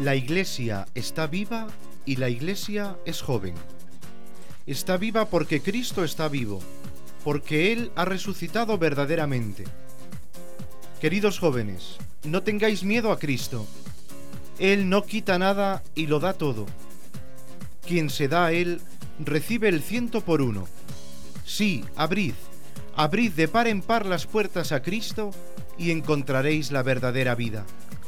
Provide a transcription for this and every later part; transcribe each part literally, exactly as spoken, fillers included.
La Iglesia está viva y la Iglesia es joven. Está viva porque Cristo está vivo, porque Él ha resucitado verdaderamente. Queridos jóvenes, no tengáis miedo a Cristo. Él no quita nada y lo da todo. Quien se da a Él recibe el ciento por uno. Sí, abrid, abrid de par en par las puertas a Cristo y encontraréis la verdadera vida.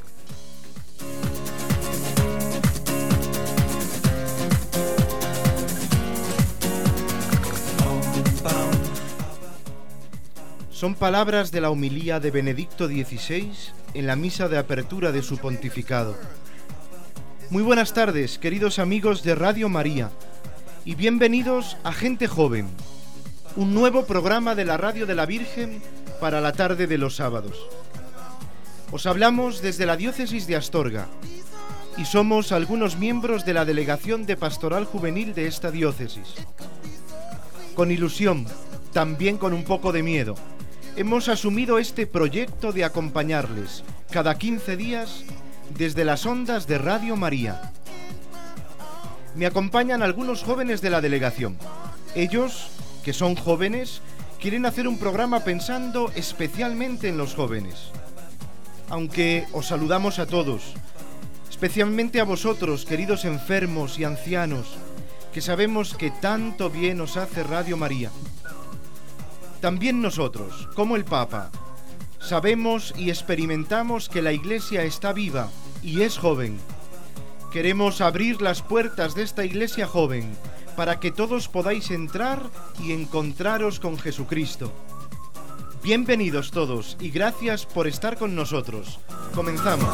Son palabras de la homilía de Benedicto dieciséis en la misa de apertura de su pontificado. Muy buenas tardes, queridos amigos de Radio María, y bienvenidos a Gente Joven, un nuevo programa de la Radio de la Virgen para la tarde de los sábados. Os hablamos desde la diócesis de Astorga, y somos algunos miembros de la Delegación de Pastoral Juvenil de esta diócesis. Con ilusión, también con un poco de miedo, hemos asumido este proyecto de acompañarles cada quince días desde las ondas de Radio María. Me acompañan algunos jóvenes de la delegación. Ellos, que son jóvenes, quieren hacer un programa pensando especialmente en los jóvenes. Aunque os saludamos a todos, especialmente a vosotros, queridos enfermos y ancianos, que sabemos que tanto bien os hace Radio María. También nosotros, como el Papa, sabemos y experimentamos que la Iglesia está viva y es joven. Queremos abrir las puertas de esta Iglesia joven para que todos podáis entrar y encontraros con Jesucristo. Bienvenidos todos y gracias por estar con nosotros. Comenzamos.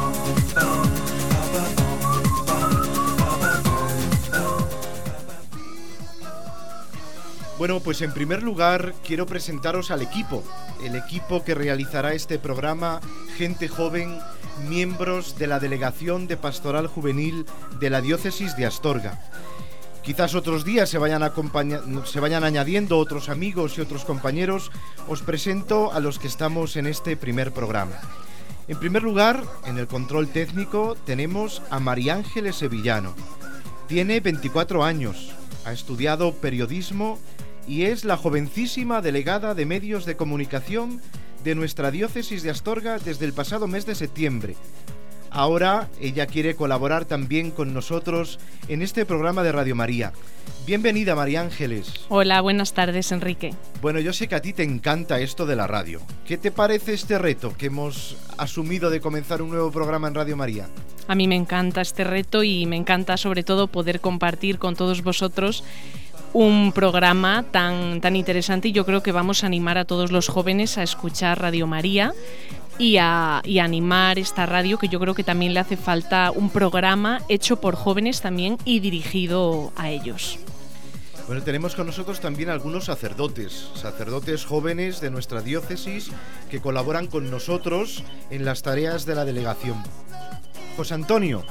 Bueno, pues en primer lugar quiero presentaros al equipo, el equipo que realizará este programa, Gente Joven, miembros de la Delegación de Pastoral Juvenil de la Diócesis de Astorga. Quizás otros días se vayan, acompaña- se vayan añadiendo otros amigos y otros compañeros. Os presento a los que estamos en este primer programa. En primer lugar, en el control técnico tenemos a María Ángeles Sevillano. Tiene veinticuatro años, ha estudiado periodismo y es la jovencísima delegada de medios de comunicación de nuestra diócesis de Astorga desde el pasado mes de septiembre. Ahora ella quiere colaborar también con nosotros en este programa de Radio María. Bienvenida, María Ángeles. Hola, buenas tardes, Enrique. Bueno, yo sé que a ti te encanta esto de la radio. ¿Qué te parece este reto que hemos asumido de comenzar un nuevo programa en Radio María? A mí me encanta este reto y me encanta sobre todo poder compartir con todos vosotros un programa tan, tan interesante, y yo creo que vamos a animar a todos los jóvenes a escuchar Radio María y a, y a animar esta radio, que yo creo que también le hace falta un programa hecho por jóvenes también y dirigido a ellos. Bueno, tenemos con nosotros también algunos sacerdotes, sacerdotes jóvenes de nuestra diócesis que colaboran con nosotros en las tareas de la delegación. José Antonio,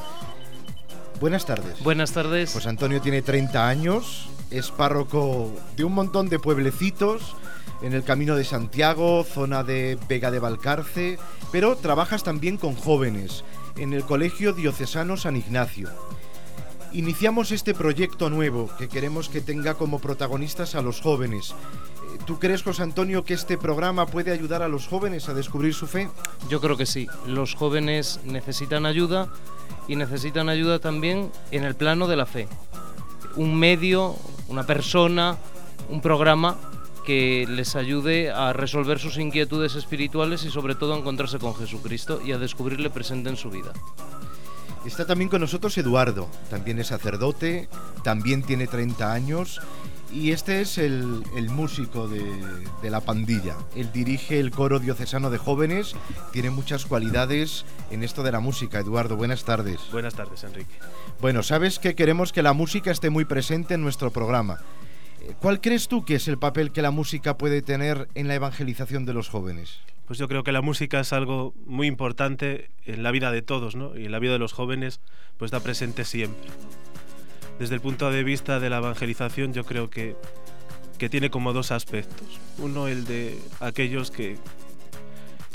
buenas tardes. Buenas tardes. José Antonio tiene treinta años, es párroco de un montón de pueblecitos en el Camino de Santiago, zona de Vega de Valcarce, pero trabajas también con jóvenes en el Colegio Diocesano San Ignacio. Iniciamos este proyecto nuevo que queremos que tenga como protagonistas a los jóvenes. ¿Tú crees, José Antonio, que este programa puede ayudar a los jóvenes a descubrir su fe? Yo creo que sí. Los jóvenes necesitan ayuda y necesitan ayuda también en el plano de la fe. Un medio, una persona, un programa que les ayude a resolver sus inquietudes espirituales y sobre todo a encontrarse con Jesucristo y a descubrirle presente en su vida. Está también con nosotros Eduardo, también es sacerdote, también tiene treinta años y este es el, el músico de, de la pandilla. Él dirige el coro diocesano de jóvenes, tiene muchas cualidades en esto de la música. Eduardo, buenas tardes. Buenas tardes, Enrique. Bueno, sabes que queremos que la música esté muy presente en nuestro programa. ¿Cuál crees tú que es el papel que la música puede tener en la evangelización de los jóvenes? Pues yo creo que la música es algo muy importante en la vida de todos, ¿no? Y en la vida de los jóvenes pues está presente siempre. Desde el punto de vista de la evangelización yo creo que, que tiene como dos aspectos. Uno, el de aquellos que,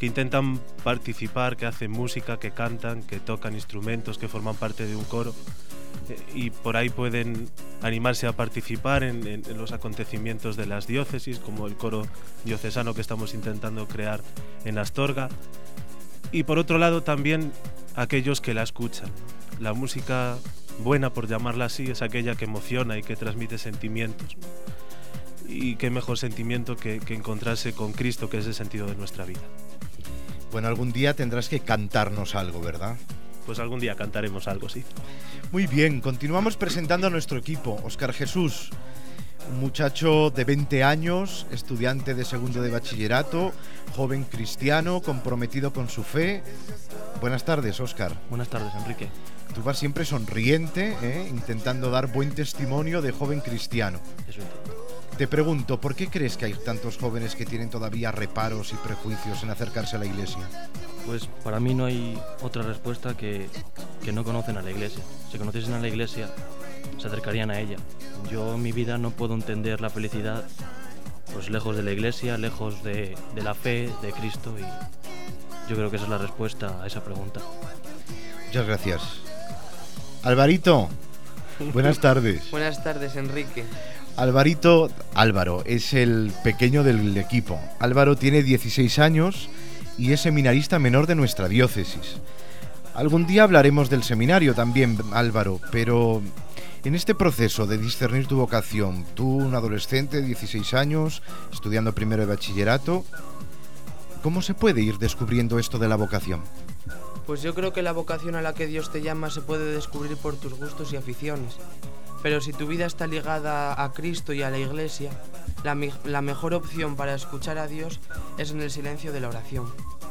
que intentan participar, que hacen música, que cantan, que tocan instrumentos, que forman parte de un coro, eh, y por ahí pueden animarse a participar en, en, en los acontecimientos de las diócesis, como el coro diocesano que estamos intentando crear en Astorga. Y por otro lado también aquellos que la escuchan, ¿no? La música buena, por llamarla así, es aquella que emociona y que transmite sentimientos, ¿no? Y qué mejor sentimiento que, que encontrarse con Cristo, que es el sentido de nuestra vida. Bueno, algún día tendrás que cantarnos algo, ¿verdad? Pues algún día cantaremos algo, sí. Muy bien, continuamos presentando a nuestro equipo. Óscar Jesús, un muchacho de veinte años, estudiante de segundo de bachillerato, joven cristiano, comprometido con su fe. Buenas tardes, Óscar. Buenas tardes, Enrique. Tú vas siempre sonriente, ¿eh? Intentando dar buen testimonio de joven cristiano. Eso intento. Te pregunto, ¿por qué crees que hay tantos jóvenes que tienen todavía reparos y prejuicios en acercarse a la iglesia? Pues para mí no hay otra respuesta que, que no conocen a la iglesia. Si conociesen a la iglesia, se acercarían a ella. Yo en mi vida no puedo entender la felicidad pues lejos de la iglesia, lejos de, de la fe, de Cristo, y yo creo que esa es la respuesta a esa pregunta. Muchas gracias. Alvarito, buenas tardes. Buenas tardes, Enrique. Alvarito, Álvaro, es el pequeño del equipo. Álvaro tiene dieciséis años y es seminarista menor de nuestra diócesis. Algún día hablaremos del seminario también, Álvaro, pero en este proceso de discernir tu vocación, tú, un adolescente de dieciséis años, estudiando primero de bachillerato, ¿cómo se puede ir descubriendo esto de la vocación? Pues yo creo que la vocación a la que Dios te llama se puede descubrir por tus gustos y aficiones. Pero si tu vida está ligada a Cristo y a la Iglesia, la, me- la mejor opción para escuchar a Dios es en el silencio de la oración.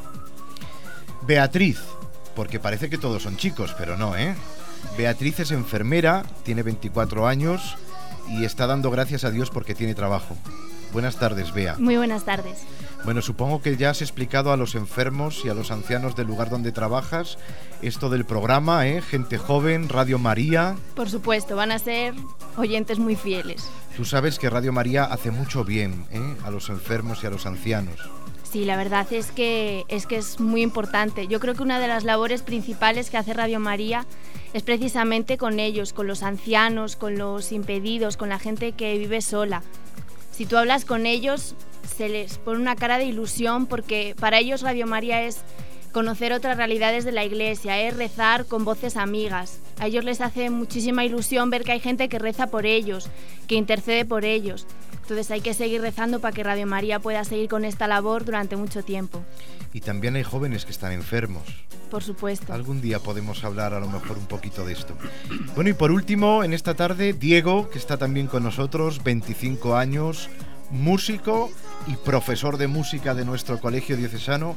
Beatriz, porque parece que todos son chicos, pero no, ¿eh? Beatriz es enfermera, tiene veinticuatro años y está dando gracias a Dios porque tiene trabajo. Buenas tardes, Bea. Muy buenas tardes. Bueno, supongo que ya has explicado a los enfermos y a los ancianos del lugar donde trabajas esto del programa, ¿eh? Gente joven, Radio María. Por supuesto, van a ser oyentes muy fieles. Tú sabes que Radio María hace mucho bien, ¿eh? A los enfermos y a los ancianos. Sí, la verdad es que, es que es muy importante. Yo creo que una de las labores principales que hace Radio María es precisamente con ellos, con los ancianos, con los impedidos, con la gente que vive sola. Si tú hablas con ellos, se les pone una cara de ilusión porque para ellos Radio María es conocer otras realidades de la iglesia, es rezar con voces amigas. A ellos les hace muchísima ilusión ver que hay gente que reza por ellos, que intercede por ellos. Entonces hay que seguir rezando para que Radio María pueda seguir con esta labor durante mucho tiempo. Y también hay jóvenes que están enfermos. Por supuesto. Algún día podemos hablar a lo mejor un poquito de esto. Bueno, y por último, en esta tarde, Diego, que está también con nosotros, veinticinco años, músico y profesor de música de nuestro colegio diocesano.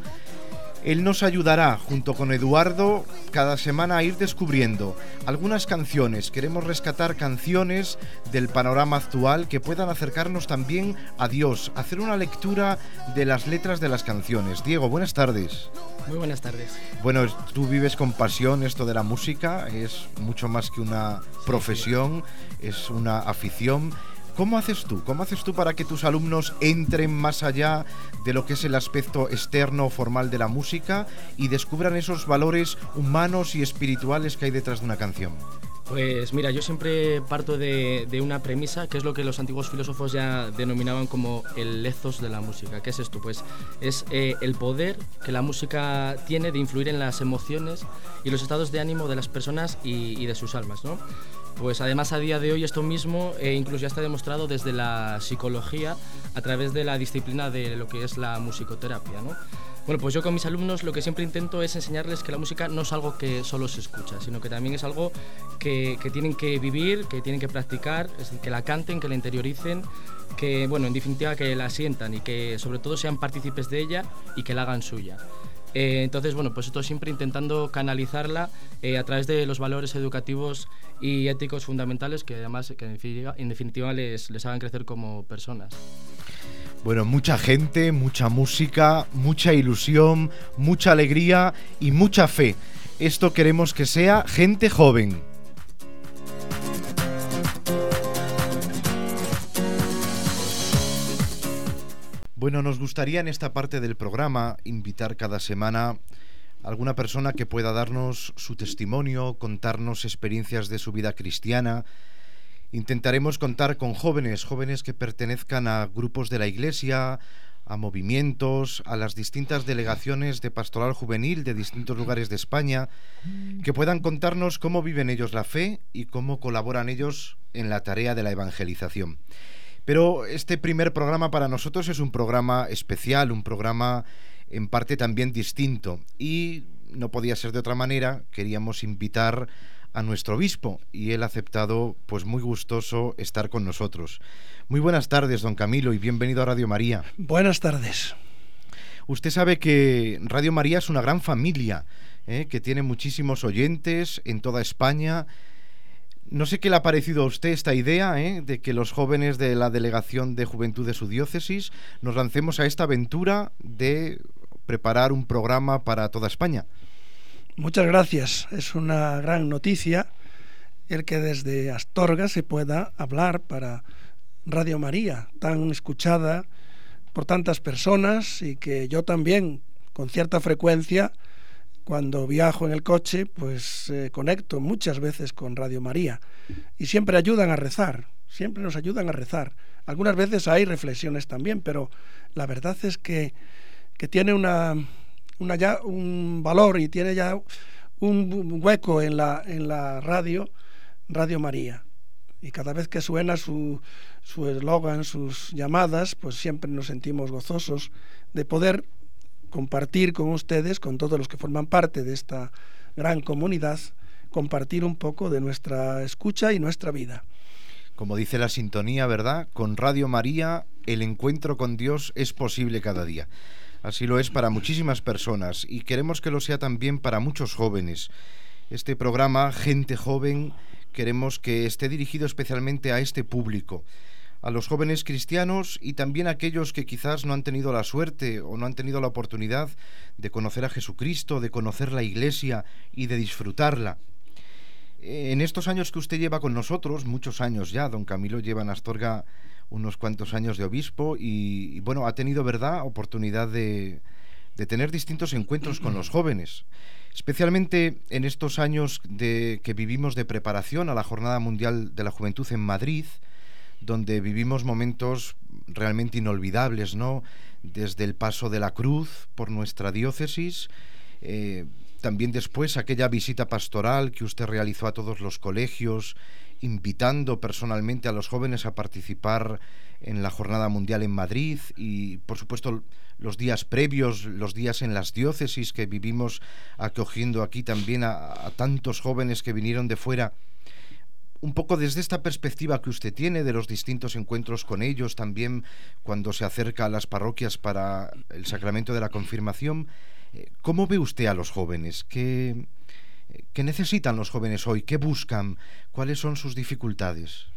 Él nos ayudará, junto con Eduardo, cada semana a ir descubriendo algunas canciones. Queremos rescatar canciones del panorama actual que puedan acercarnos también a Dios, hacer una lectura de las letras de las canciones. Diego, buenas tardes. Muy buenas tardes. Bueno, tú vives con pasión esto de la música, es mucho más que una profesión, es una afición. ¿Cómo haces tú? ¿Cómo haces tú para que tus alumnos entren más allá de lo que es el aspecto externo o formal de la música y descubran esos valores humanos y espirituales que hay detrás de una canción? Pues mira, yo siempre parto de, de una premisa, que es lo que los antiguos filósofos ya denominaban como el ethos de la música. ¿Qué es esto? Pues es eh, el poder que la música tiene de influir en las emociones y los estados de ánimo de las personas y, y de sus almas, ¿no? Pues además a día de hoy esto mismo eh, incluso ya está demostrado desde la psicología a través de la disciplina de lo que es la musicoterapia, ¿no? Bueno, pues yo con mis alumnos lo que siempre intento es enseñarles que la música no es algo que solo se escucha, sino que también es algo que, que tienen que vivir, que tienen que practicar, es decir, que la canten, que la interioricen, que, bueno, en definitiva que la sientan y que sobre todo sean partícipes de ella y que la hagan suya. Eh, entonces, bueno, pues esto siempre intentando canalizarla eh, a través de los valores educativos y éticos fundamentales que además, que en definitiva, en definitiva les, les hagan crecer como personas. Bueno, mucha gente, mucha música, mucha ilusión, mucha alegría y mucha fe. Esto queremos que sea gente joven. Bueno, nos gustaría en esta parte del programa invitar cada semana a alguna persona que pueda darnos su testimonio, contarnos experiencias de su vida cristiana. Intentaremos contar con jóvenes, jóvenes que pertenezcan a grupos de la Iglesia, a movimientos, a las distintas delegaciones de pastoral juvenil de distintos lugares de España, que puedan contarnos cómo viven ellos la fe y cómo colaboran ellos en la tarea de la evangelización. Pero este primer programa para nosotros es un programa especial, un programa en parte también distinto, y no podía ser de otra manera. Queríamos invitar a nuestro obispo y él ha aceptado, pues muy gustoso, estar con nosotros. Muy buenas tardes, don Camilo, y bienvenido a Radio María. Buenas tardes. Usted sabe que Radio María es una gran familia, ¿eh? que tiene muchísimos oyentes en toda España. No sé qué le ha parecido a usted esta idea, ¿eh? de que los jóvenes de la Delegación de Juventud de su diócesis nos lancemos a esta aventura de preparar un programa para toda España. Muchas gracias. Es una gran noticia el que desde Astorga se pueda hablar para Radio María, tan escuchada por tantas personas, y que yo también, con cierta frecuencia, cuando viajo en el coche, pues eh, conecto muchas veces con Radio María, y siempre ayudan a rezar, siempre nos ayudan a rezar. Algunas veces hay reflexiones también, pero la verdad es que, que tiene una, una ya un valor y tiene ya un hueco en la, en la radio, Radio María. Y cada vez que suena su su eslogan, sus llamadas, pues siempre nos sentimos gozosos de poder compartir con ustedes, con todos los que forman parte de esta gran comunidad, compartir un poco de nuestra escucha y nuestra vida. Como dice la sintonía, ¿verdad? Con Radio María el encuentro con Dios es posible cada día. Así lo es para muchísimas personas, y queremos que lo sea también para muchos jóvenes. Este programa, Gente Joven, queremos que esté dirigido especialmente a este público, a los jóvenes cristianos, y también a aquellos que quizás no han tenido la suerte o no han tenido la oportunidad de conocer a Jesucristo, de conocer la Iglesia y de disfrutarla. En estos años que usted lleva con nosotros, muchos años ya, don Camilo lleva en Astorga unos cuantos años de obispo, y, y bueno, ha tenido, ¿verdad?, oportunidad de, de tener distintos encuentros con los jóvenes, especialmente en estos años de, que vivimos de preparación a la Jornada Mundial de la Juventud en Madrid, donde vivimos momentos realmente inolvidables, ¿no? Desde el paso de la cruz por nuestra diócesis, eh, también después aquella visita pastoral que usted realizó a todos los colegios, invitando personalmente a los jóvenes a participar en la Jornada Mundial en Madrid, y por supuesto los días previos, los días en las diócesis que vivimos acogiendo aquí también a, a tantos jóvenes que vinieron de fuera. Un poco desde esta perspectiva que usted tiene de los distintos encuentros con ellos, también cuando se acerca a las parroquias para el sacramento de la confirmación, ¿cómo ve usted a los jóvenes? ¿Qué, qué necesitan los jóvenes hoy? ¿Qué buscan? ¿Cuáles son sus dificultades?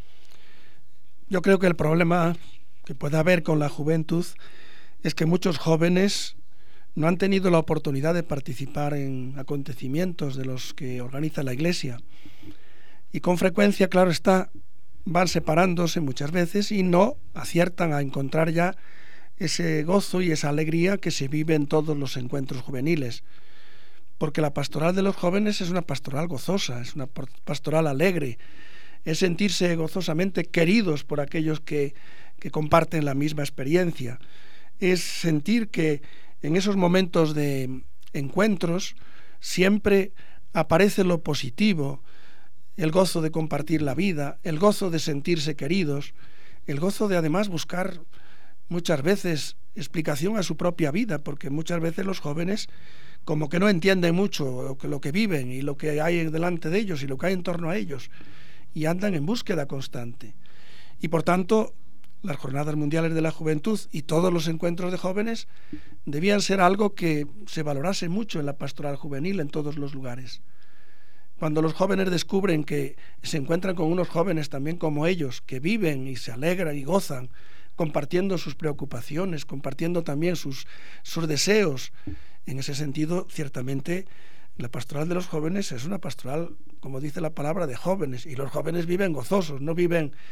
Yo creo que el problema que puede haber con la juventud es que muchos jóvenes no han tenido la oportunidad de participar en acontecimientos de los que organiza la Iglesia. Y con frecuencia, claro está, van separándose muchas veces y no aciertan a encontrar ya ese gozo y esa alegría que se vive en todos los encuentros juveniles. Porque la pastoral de los jóvenes es una pastoral gozosa, es una pastoral alegre, es sentirse gozosamente queridos por aquellos que, que comparten la misma experiencia, es sentir que en esos momentos de encuentros siempre aparece lo positivo, el gozo de compartir la vida, el gozo de sentirse queridos, el gozo de además buscar muchas veces explicación a su propia vida, porque muchas veces los jóvenes como que no entienden mucho lo que viven y lo que hay delante de ellos y lo que hay en torno a ellos, y andan en búsqueda constante. Y por tanto, las Jornadas Mundiales de la Juventud y todos los encuentros de jóvenes debían ser algo que se valorase mucho en la pastoral juvenil en todos los lugares. Cuando los jóvenes descubren que se encuentran con unos jóvenes también como ellos, que viven y se alegran y gozan, compartiendo sus preocupaciones, compartiendo también sus, sus deseos, en ese sentido, ciertamente, la pastoral de los jóvenes es una pastoral, como dice la palabra, de jóvenes, y los jóvenes viven gozosos, no viven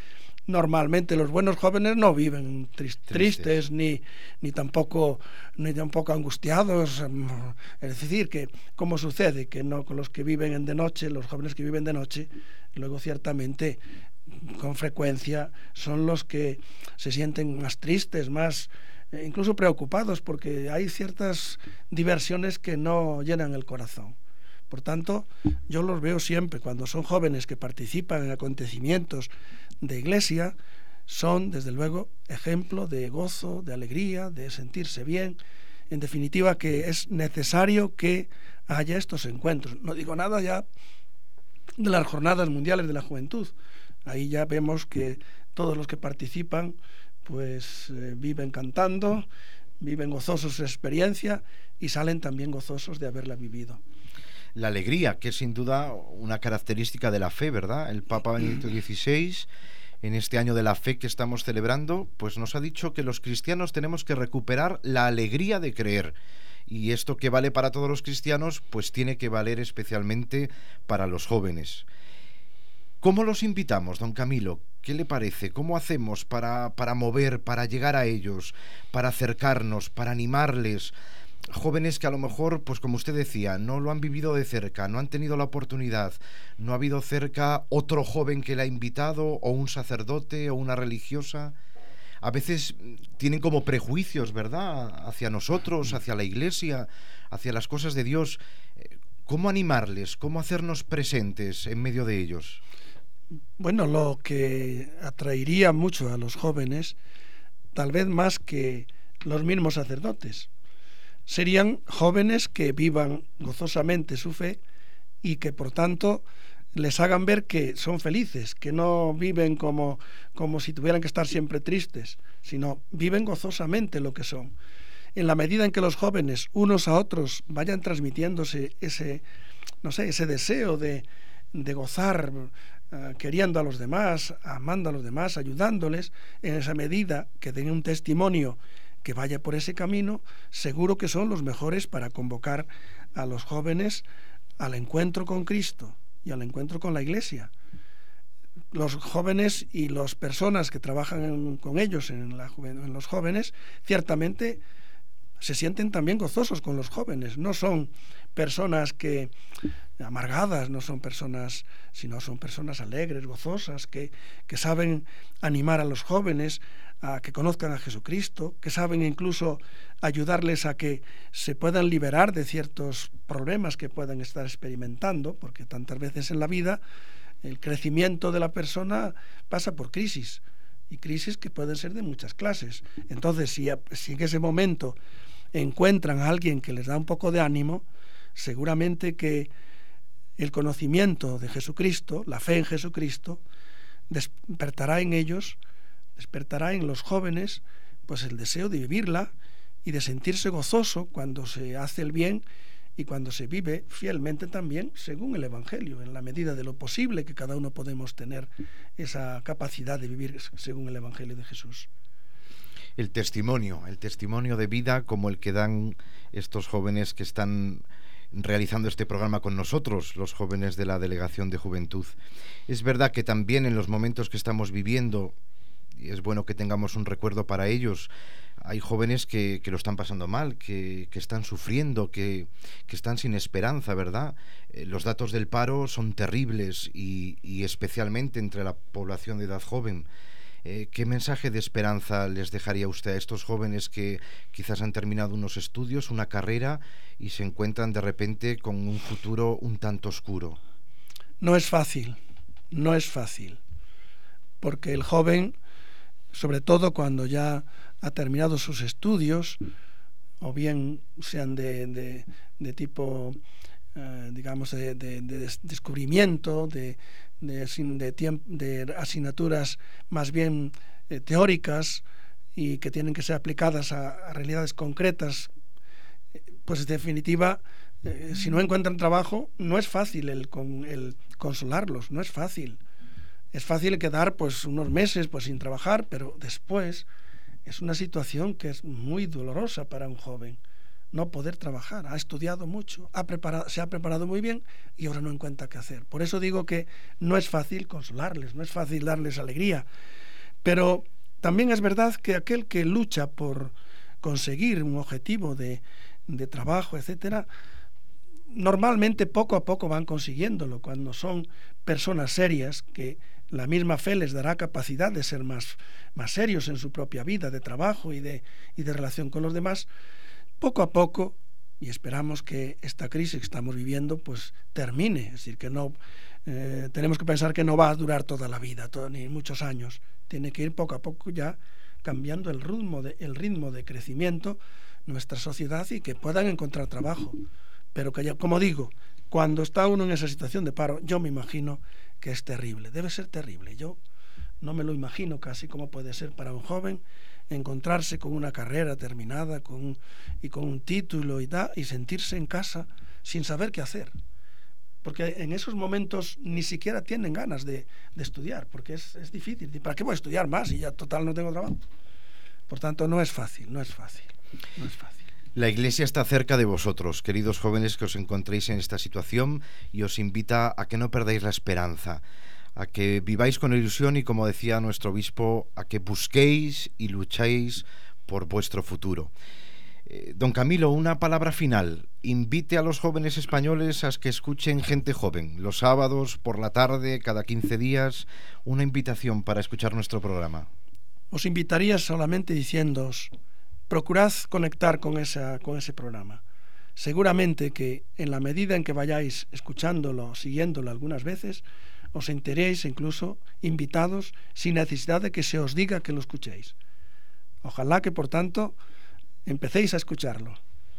normalmente los buenos jóvenes no viven tris- tristes, tristes ni, ni, tampoco, ni tampoco angustiados. Es decir, que ¿cómo sucede? Que no con los que viven de noche, los jóvenes que viven de noche, luego ciertamente con frecuencia son los que se sienten más tristes, más eh, incluso preocupados, porque hay ciertas diversiones que no llenan el corazón. Por tanto, yo los veo siempre, cuando son jóvenes que participan en acontecimientos de iglesia, son desde luego ejemplo de gozo, de alegría, de sentirse bien. En definitiva, que es necesario que haya estos encuentros. No digo nada ya de las jornadas mundiales de la juventud. Ahí ya vemos que todos los que participan pues eh, viven cantando, viven gozosos su experiencia y salen también gozosos de haberla vivido. La alegría, que es sin duda una característica de la fe, ¿verdad? El Papa Benedicto dieciséis, en este año de la fe que estamos celebrando, pues nos ha dicho que los cristianos tenemos que recuperar la alegría de creer. Y esto que vale para todos los cristianos, pues tiene que valer especialmente para los jóvenes. ¿Cómo los invitamos, don Camilo? ¿Qué le parece? ¿Cómo hacemos para, para mover, para llegar a ellos, para acercarnos, para animarles? Jóvenes que a lo mejor, pues como usted decía, no lo han vivido de cerca, no han tenido la oportunidad, no ha habido cerca otro joven que le ha invitado, o un sacerdote, o una religiosa. A veces tienen como prejuicios, ¿verdad?, hacia nosotros, hacia la Iglesia, hacia las cosas de Dios. ¿Cómo animarles? ¿Cómo hacernos presentes en medio de ellos? Bueno, lo que atraería mucho a los jóvenes, tal vez más que los mismos sacerdotes, serían jóvenes que vivan gozosamente su fe y que por tanto les hagan ver que son felices, que no viven como, como si tuvieran que estar siempre tristes, sino viven gozosamente lo que son. En la medida en que los jóvenes unos a otros vayan transmitiéndose ese, no sé, ese deseo de, de gozar, uh, queriendo a los demás, amando a los demás, ayudándoles, en esa medida que den un testimonio que vaya por ese camino, seguro que son los mejores para convocar a los jóvenes al encuentro con Cristo y al encuentro con la Iglesia. Los jóvenes y las personas que trabajan en, con ellos en, la, en los jóvenes, ciertamente se sienten también gozosos con los jóvenes. No son personas que amargadas, no son personas, sino son personas alegres, gozosas, que, que saben animar a los jóvenes a que conozcan a Jesucristo, que saben incluso ayudarles a que se puedan liberar de ciertos problemas que puedan estar experimentando, porque tantas veces en la vida el crecimiento de la persona pasa por crisis, y crisis que pueden ser de muchas clases. Entonces, si, si en ese momento encuentran a alguien que les da un poco de ánimo, seguramente que el conocimiento de Jesucristo, la fe en Jesucristo, despertará en ellos, despertará en los jóvenes, pues el deseo de vivirla y de sentirse gozoso cuando se hace el bien y cuando se vive fielmente también según el Evangelio, en la medida de lo posible que cada uno podemos tener esa capacidad de vivir según el Evangelio de Jesús. El testimonio, el testimonio de vida como el que dan estos jóvenes que están realizando este programa con nosotros, los jóvenes de la Delegación de Juventud. Es verdad que también en los momentos que estamos viviendo, y es bueno que tengamos un recuerdo para ellos, hay jóvenes que, que lo están pasando mal, que, que están sufriendo, que, que están sin esperanza, ¿verdad? Eh, los datos del paro son terribles y, y especialmente entre la población de edad joven. Eh, ¿Qué mensaje de esperanza les dejaría usted a estos jóvenes que quizás han terminado unos estudios, una carrera y se encuentran de repente con un futuro un tanto oscuro? No es fácil, no es fácil, porque el joven, sobre todo cuando ya ha terminado sus estudios, o bien sean de, de, de tipo, eh, digamos, de, de, de descubrimiento, de, de, de, tiemp- de asignaturas más bien eh, teóricas y que tienen que ser aplicadas a, a realidades concretas, pues en definitiva, eh, si no encuentran trabajo, no es fácil el, con, el consolarlos, no es fácil. Es fácil quedar pues unos meses pues sin trabajar, pero después es una situación que es muy dolorosa para un joven, no poder trabajar. Ha estudiado mucho, ha preparado, se ha preparado muy bien y ahora no encuentra qué hacer. Por eso digo que no es fácil consolarles, no es fácil darles alegría, Pero también es verdad que aquel que lucha por conseguir un objetivo de, de trabajo, etcétera, normalmente poco a poco van consiguiéndolo. Cuando son personas serias, que la misma fe les dará capacidad de ser más, más serios en su propia vida de trabajo y de, y de relación con los demás, poco a poco, y esperamos que esta crisis que estamos viviendo pues termine, es decir, que no eh, tenemos que pensar que no va a durar toda la vida, todo, ni muchos años, tiene que ir poco a poco ya cambiando el ritmo de, el ritmo de crecimiento nuestra sociedad y que puedan encontrar trabajo. Pero que ya, como digo, cuando está uno en esa situación de paro, yo me imagino que es terrible, debe ser terrible. Yo no me lo imagino casi cómo puede ser para un joven encontrarse con una carrera terminada con, y con un título y, da, y sentirse en casa sin saber qué hacer. Porque en esos momentos ni siquiera tienen ganas de, de estudiar, porque es, es difícil. ¿Para qué voy a estudiar más si ya total no tengo trabajo? Por tanto, no es fácil, no es fácil, no es fácil. La Iglesia está cerca de vosotros, queridos jóvenes que os encontréis en esta situación, y os invita a que no perdáis la esperanza, a que viváis con ilusión y, como decía nuestro obispo, a que busquéis y luchéis por vuestro futuro. Eh, don Camilo, una palabra final. Invite a los jóvenes españoles a que escuchen Gente Joven, los sábados, por la tarde, cada quince días, una invitación para escuchar nuestro programa. Os invitaría solamente diciéndoos, procurad conectar con, esa, con ese programa. Seguramente que en la medida en que vayáis escuchándolo, siguiéndolo algunas veces, os enteréis incluso invitados sin necesidad de que se os diga que lo escuchéis. Ojalá que, por tanto, empecéis a escucharlo.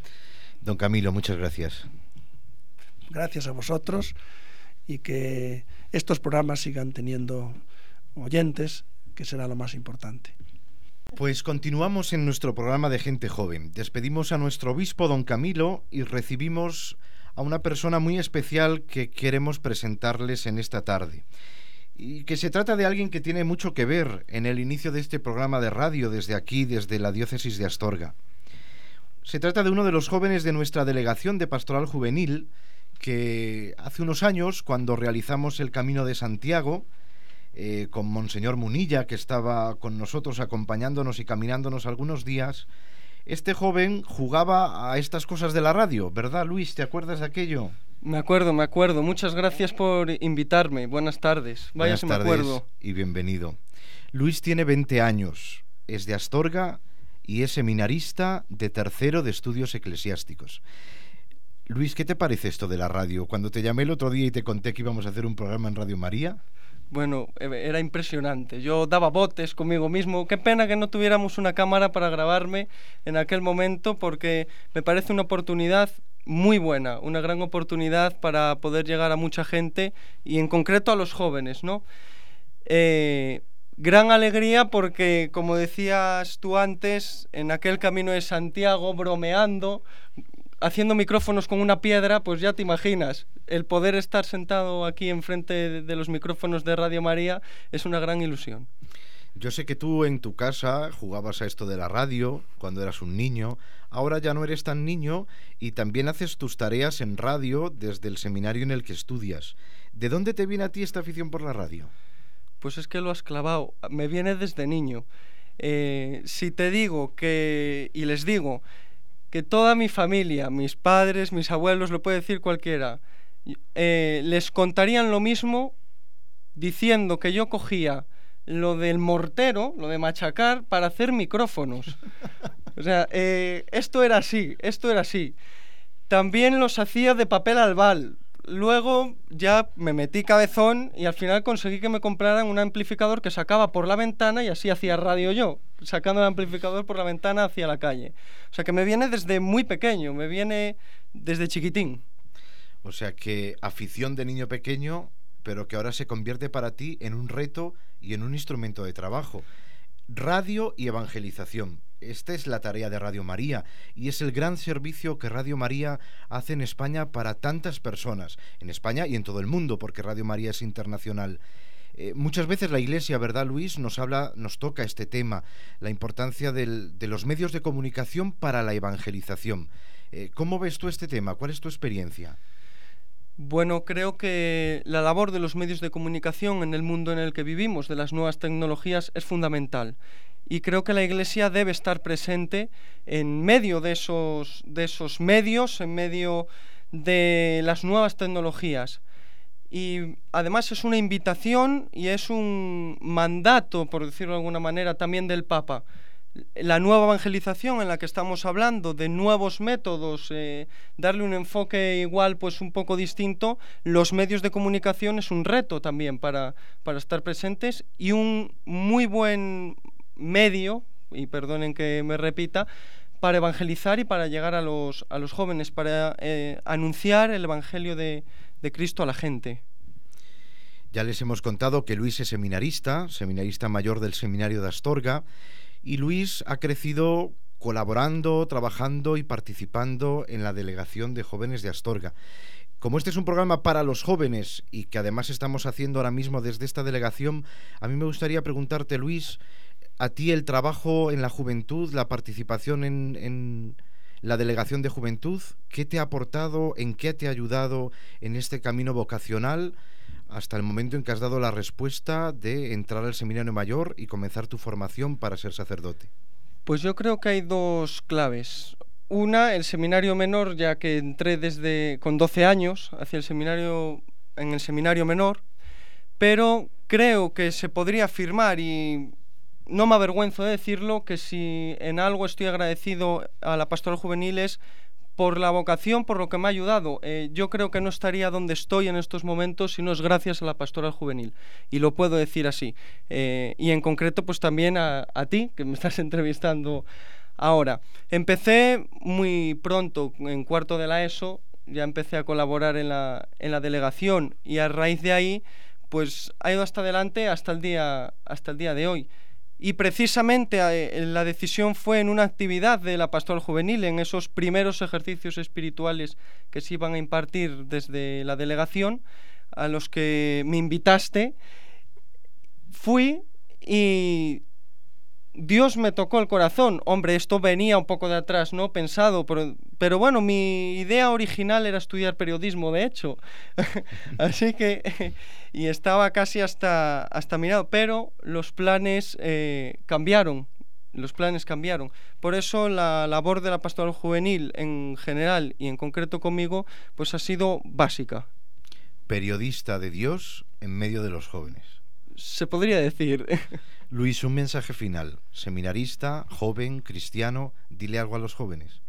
Don Camilo, muchas gracias. Gracias a vosotros, y que estos programas sigan teniendo oyentes, que será lo más importante. Pues continuamos en nuestro programa de Gente Joven. Despedimos a nuestro obispo, don Camilo, y recibimos a una persona muy especial que queremos presentarles en esta tarde. Y que se trata de alguien que tiene mucho que ver en el inicio de este programa de radio desde aquí, desde la diócesis de Astorga. Se trata de uno de los jóvenes de nuestra delegación de Pastoral Juvenil que hace unos años, cuando realizamos el Camino de Santiago, eh, con Monseñor Munilla, que estaba con nosotros acompañándonos y caminándonos algunos días, este joven jugaba a estas cosas de la radio, ¿verdad, Luis? ¿Te acuerdas de aquello? Me acuerdo, me acuerdo. Muchas gracias por invitarme. Buenas tardes. Vaya, Buenas si me tardes acuerdo. Y bienvenido. Luis tiene veinte años, es de Astorga y es seminarista de tercero de estudios eclesiásticos. Luis, ¿qué te parece esto de la radio? Cuando te llamé el otro día y te conté que íbamos a hacer un programa en Radio María. Bueno, era impresionante. Yo daba botes conmigo mismo. Qué pena que no tuviéramos una cámara para grabarme en aquel momento, porque me parece una oportunidad muy buena, una gran oportunidad para poder llegar a mucha gente y en concreto a los jóvenes, ¿no? Eh, gran alegría porque, como decías tú antes, en aquel Camino de Santiago, bromeando, haciendo micrófonos con una piedra, pues ya te imaginas, el poder estar sentado aquí enfrente de, de los micrófonos de Radio María es una gran ilusión. Yo sé que tú en tu casa jugabas a esto de la radio cuando eras un niño, ahora ya no eres tan niño y también haces tus tareas en radio desde el seminario en el que estudias. ¿De dónde te viene a ti esta afición por la radio? Pues es que lo has clavado, me viene desde niño. Eh, si te digo que, y les digo, que toda mi familia, mis padres, mis abuelos, lo puede decir cualquiera, eh, les contarían lo mismo diciendo que yo cogía lo del mortero, lo de machacar, para hacer micrófonos. O sea, eh, esto era así, esto era así. También los hacía de papel albal. Luego ya me metí cabezón y al final conseguí que me compraran un amplificador que sacaba por la ventana y así hacía radio yo, sacando el amplificador por la ventana hacia la calle. O sea que me viene desde muy pequeño, me viene desde chiquitín. O sea que afición de niño pequeño, pero que ahora se convierte para ti en un reto y en un instrumento de trabajo. Radio y evangelización. Esta es la tarea de Radio María y es el gran servicio que Radio María hace en España para tantas personas, en España y en todo el mundo, porque Radio María es internacional. Eh, muchas veces la Iglesia, ¿verdad, Luis?, nos habla, nos toca este tema, la importancia del, de los medios de comunicación para la evangelización. Eh, ¿Cómo ves tú este tema? ¿Cuál es tu experiencia? Bueno, creo que la labor de los medios de comunicación en el mundo en el que vivimos, de las nuevas tecnologías, es fundamental. Y creo que la Iglesia debe estar presente en medio de esos, de esos medios, en medio de las nuevas tecnologías. Y además es una invitación y es un mandato, por decirlo de alguna manera, también del Papa. La nueva evangelización en la que estamos hablando, de nuevos métodos, eh, darle un enfoque igual, pues un poco distinto, los medios de comunicación es un reto también para, para estar presentes, y un muy buen medio, y perdonen que me repita, para evangelizar y para llegar a los, a los jóvenes, para eh, anunciar el Evangelio de, de Cristo a la gente. Ya les hemos contado que Luis es seminarista, seminarista mayor del Seminario de Astorga, y Luis ha crecido colaborando, trabajando y participando en la Delegación de Jóvenes de Astorga. Como este es un programa para los jóvenes y que además estamos haciendo ahora mismo desde esta delegación, a mí me gustaría preguntarte, Luis, a ti el trabajo en la juventud, la participación en, en la Delegación de Juventud, ¿qué te ha aportado, en qué te ha ayudado en este camino vocacional hasta el momento en que has dado la respuesta de entrar al Seminario Mayor y comenzar tu formación para ser sacerdote? Pues yo creo que hay dos claves. Una, el Seminario Menor, ya que entré desde con doce años hacia el seminario, en el Seminario Menor, pero creo que se podría afirmar, y no me avergüenzo de decirlo, que si en algo estoy agradecido a la Pastoral Juvenil es por la vocación, por lo que me ha ayudado. Eh, yo creo que no estaría donde estoy en estos momentos si no es gracias a la Pastoral Juvenil, y lo puedo decir así. Eh, y en concreto, pues también a, a ti, que me estás entrevistando ahora. Empecé muy pronto, en cuarto de la ESO, ya empecé a colaborar en la, en la delegación, y a raíz de ahí, pues ha ido hasta adelante hasta el día, hasta el día de hoy. Y precisamente eh, la decisión fue en una actividad de la Pastoral Juvenil, en esos primeros ejercicios espirituales que se iban a impartir desde la delegación, a los que me invitaste. Fui y Dios me tocó el corazón. Hombre, esto venía un poco de atrás, ¿no? Pensado, pero, pero bueno, mi idea original era estudiar periodismo, de hecho. Así que, y estaba casi hasta, hasta mirado, pero los planes eh, cambiaron. Los planes cambiaron. Por eso la labor de la Pastoral Juvenil en general y en concreto conmigo, pues ha sido básica. Periodista de Dios en medio de los jóvenes. Se podría decir. Luis, un mensaje final. Seminarista, joven, cristiano, dile algo a los jóvenes.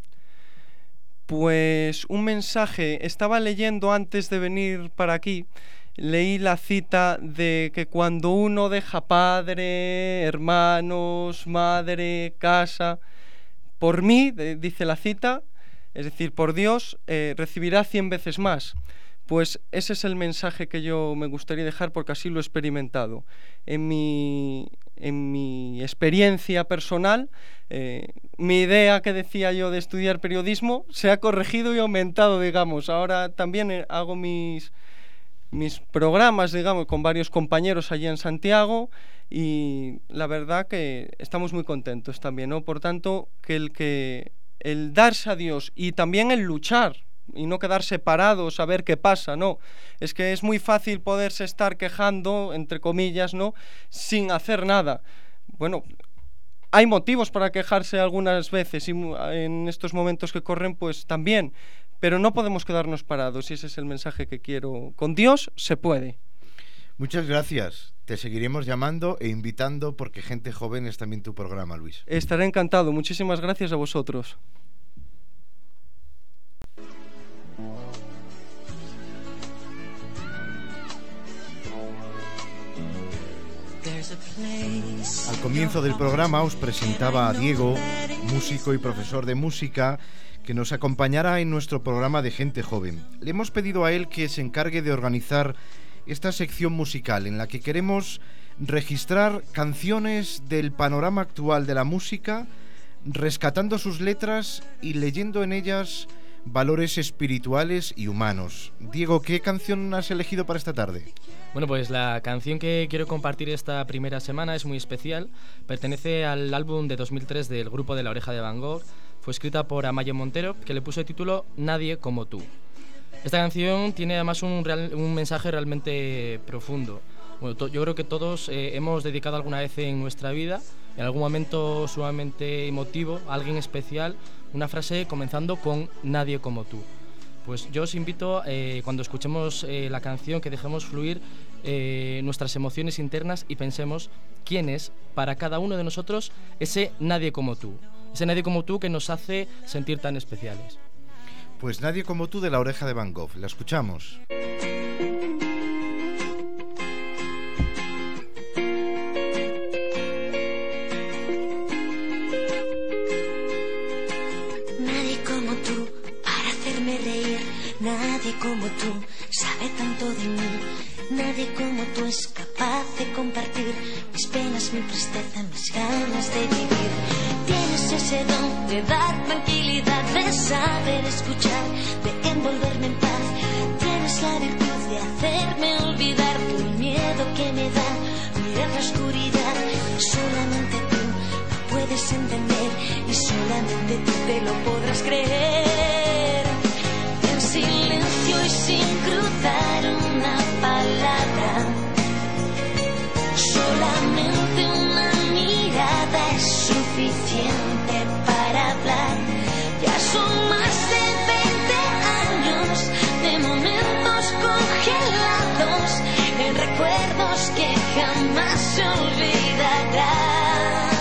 Pues un mensaje. Estaba leyendo antes de venir para aquí, leí la cita de que cuando uno deja padre, hermanos, madre, casa, por mí, dice la cita, es decir, por Dios, eh, recibirá cien veces más. Pues ese es el mensaje que yo me gustaría dejar, porque así lo he experimentado. En mi, en mi experiencia personal, eh, mi idea que decía yo de estudiar periodismo se ha corregido y aumentado, digamos. Ahora también hago mis, mis programas, digamos, con varios compañeros allí en Santiago, y la verdad que estamos muy contentos también, ¿no? Por tanto, que el, que el darse a Dios y también el luchar, y no quedarse parados a ver qué pasa, no. Es que es muy fácil poderse estar quejando, entre comillas, ¿no?, sin hacer nada. Bueno, hay motivos para quejarse algunas veces, y en estos momentos que corren, pues también, pero no podemos quedarnos parados, y ese es el mensaje que quiero. Con Dios se puede. Muchas gracias. Te seguiremos llamando e invitando, porque Gente Joven es también tu programa, Luis. Estaré encantado. Muchísimas gracias a vosotros. Al comienzo del programa os presentaba a Diego, músico y profesor de música, que nos acompañará en nuestro programa de Gente Joven. Le hemos pedido a él que se encargue de organizar esta sección musical en la que queremos registrar canciones del panorama actual de la música, rescatando sus letras y leyendo en ellas valores espirituales y humanos. Diego, ¿qué canción has elegido para esta tarde? Bueno, pues la canción que quiero compartir esta primera semana es muy especial. Pertenece al álbum de dos mil tres del grupo de La Oreja de Van Gogh. Fue escrita por Amayo Montero, que le puso el título Nadie como tú. Esta canción tiene además un, real, un mensaje realmente profundo. Bueno, to, yo creo que todos eh, hemos dedicado alguna vez en nuestra vida, en algún momento sumamente emotivo, a alguien especial, una frase comenzando con nadie como tú. Pues yo os invito, eh, cuando escuchemos eh, la canción, que dejemos fluir eh, nuestras emociones internas y pensemos quién es para cada uno de nosotros ese nadie como tú, ese nadie como tú que nos hace sentir tan especiales. Pues Nadie como tú, de La Oreja de Van Gogh. La escuchamos. Nadie como tú para hacerme reír, nadie como tú sabe tanto de mí, nadie como tú es capaz de compartir mis penas, mi tristeza, mis ganas de vivir. Tienes ese don de dar tranquilidad, de saber escuchar, de envolverme en paz. Tienes la virtud de hacerme olvidar todo el miedo que me da mirar la oscuridad. Solamente tú lo puedes entender y solamente tú te lo podrás creer. En silencio y sin cruzar una palabra, solamente una mirada es suficiente para hablar. Ya son más de veinte años de momentos congelados en recuerdos que jamás se olvidarán.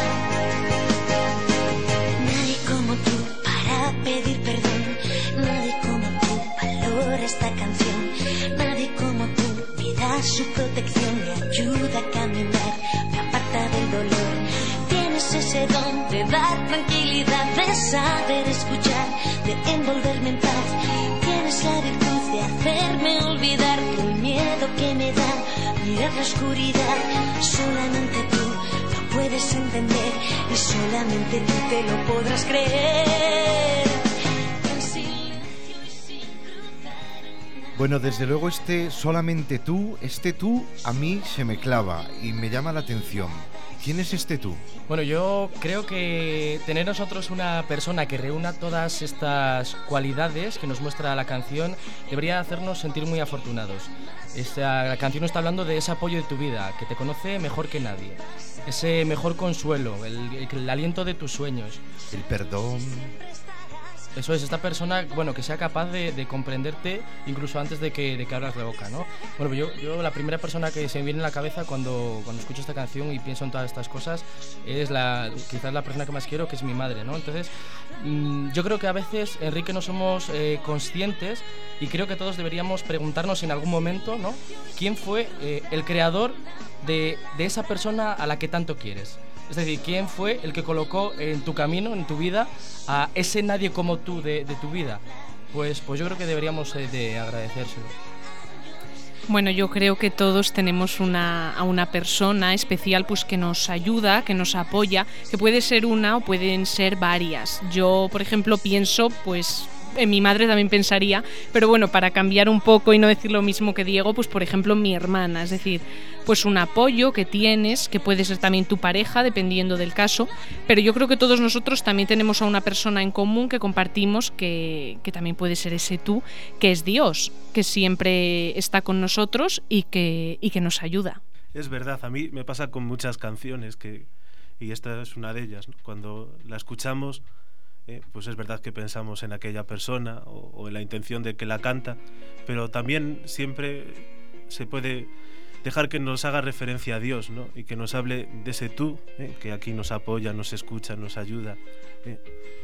Nadie como tú para pedir perdón, nadie como tú valora esta canción, nadie como tú me da su protección, me ayuda a caminar, me aparta del dolor. Tienes ese don de dar tranquilidad, de saber escuchar, de envolverme en paz. Tienes la virtud de hacerme olvidar todo el miedo que me da mirar la oscuridad. Solamente tú lo puedes entender y solamente tú te lo podrás creer. En silencio y sin cruzar una... Bueno, desde luego este solamente tú, este tú a mí se me clava y me llama la atención. ¿Quién es este tú? Bueno, yo creo que tener nosotros una persona que reúna todas estas cualidades que nos muestra la canción debería hacernos sentir muy afortunados. Esta, la canción está hablando de ese apoyo de tu vida, que te conoce mejor que nadie, ese mejor consuelo, el, el, el aliento de tus sueños, el perdón. Eso es, esta persona, bueno, que sea capaz de, de comprenderte incluso antes de que, de que abras la boca, ¿no? Bueno, yo, yo la primera persona que se me viene en la cabeza cuando, cuando escucho esta canción y pienso en todas estas cosas es la, quizás la persona que más quiero, que es mi madre, ¿no? Entonces, mmm, yo creo que a veces, Enrique, no somos eh, conscientes y creo que todos deberíamos preguntarnos en algún momento, ¿no? ¿Quién fue eh, el creador de, de esa persona a la que tanto quieres? Es decir, ¿quién fue el que colocó en tu camino, en tu vida, a ese nadie como tú de, de tu vida? Pues, pues yo creo que deberíamos eh, de agradecérselo. Bueno, yo creo que todos tenemos una, a una persona especial pues que nos ayuda, que nos apoya, que puede ser una o pueden ser varias. Yo, por ejemplo, pienso, pues... en mi madre también pensaría, pero bueno, para cambiar un poco y no decir lo mismo que Diego, pues por ejemplo mi hermana, es decir, pues un apoyo que tienes, que puede ser también tu pareja, dependiendo del caso, pero yo creo que todos nosotros también tenemos a una persona en común que compartimos, que, que también puede ser ese tú, que es Dios, que siempre está con nosotros y que, y que nos ayuda. Es verdad, a mí me pasa con muchas canciones, que, y esta es una de ellas, ¿no? Cuando la escuchamos, Eh, pues es verdad que pensamos en aquella persona o, o en la intención de que la canta, pero también siempre se puede dejar que nos haga referencia a Dios, ¿no? Y que nos hable de ese tú, ¿eh? Que aquí nos apoya, nos escucha, nos ayuda. ¿eh?